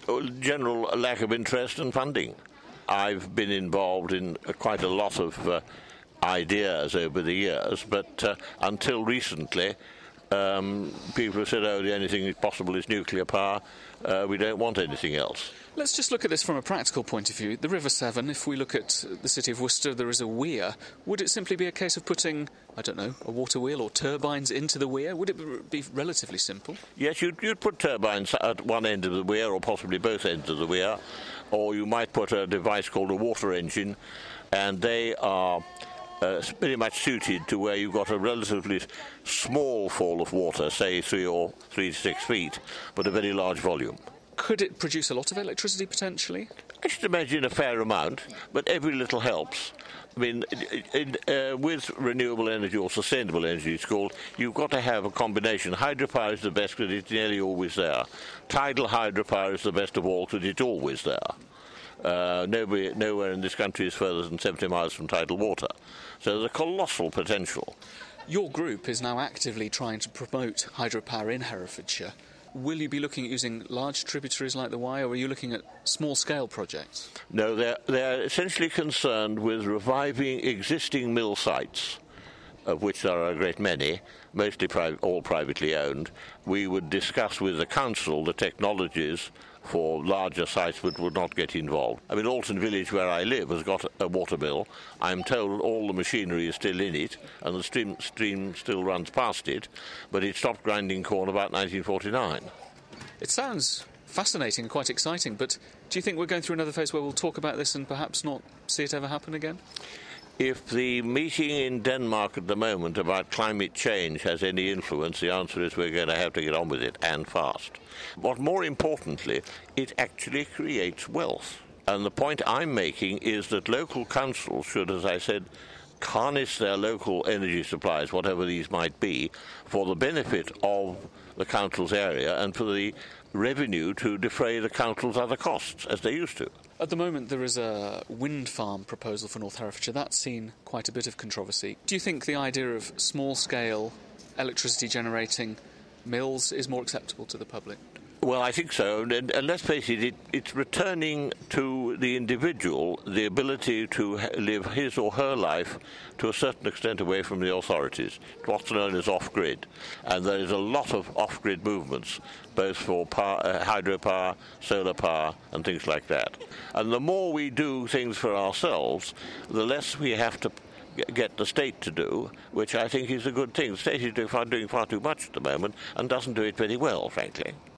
General lack of interest and funding. I've been involved in quite a lot of ideas over the years, but until recently, people have said, the only thing possible is nuclear power. We don't want anything else. Let's just look at this from a practical point of view. The River Severn, if we look at the city of Worcester, there is a weir. Would it simply be a case of putting, a water wheel or turbines into the weir? Would it be relatively simple? Yes, you'd put turbines at one end of the weir, or possibly both ends of the weir, or you might put a device called a water engine, and they are pretty much suited to where you've got a relatively small fall of water, say 3 to 6 feet, but a very large volume. Could it produce a lot of electricity, potentially? I should imagine a fair amount, but every little helps. I mean, with renewable energy, or sustainable energy it's called, you've got to have a combination. Hydropower is the best because it's nearly always there. Tidal hydropower is the best of all because it's always there. Nowhere in this country is further than 70 miles from tidal water. So there's a colossal potential. Your group is now actively trying to promote hydropower in Herefordshire. Will you be looking at using large tributaries like the Wye, or are you looking at small-scale projects? No, they're essentially concerned with reviving existing mill sites, of which there are a great many, mostly all privately owned. We would discuss with the council the technologies for larger sites but would not get involved. I mean, Alton Village, where I live, has got a water mill. I'm told all the machinery is still in it and the stream still runs past it, but it stopped grinding corn about 1949. It sounds fascinating and quite exciting, but do you think we're going through another phase where we'll talk about this and perhaps not see it ever happen again? If the meeting in Denmark at the moment about climate change has any influence, the answer is we're going to have to get on with it, and fast. But more importantly, it actually creates wealth. And the point I'm making is that local councils should, as I said, harness their local energy supplies, whatever these might be, for the benefit of the council's area and for the revenue to defray the council's other costs, as they used to. At the moment, there is a wind farm proposal for North Herefordshire. That's seen quite a bit of controversy. Do you think the idea of small-scale electricity generating mills is more acceptable to the public? Well, I think so, and let's face it, it's returning to the individual the ability to live his or her life to a certain extent away from the authorities, what's known as off-grid. And there is a lot of off-grid movements, both for hydropower, solar power, and things like that. And the more we do things for ourselves, the less we have to get the state to do, which I think is a good thing. The state is doing far too much at the moment and doesn't do it very well, frankly.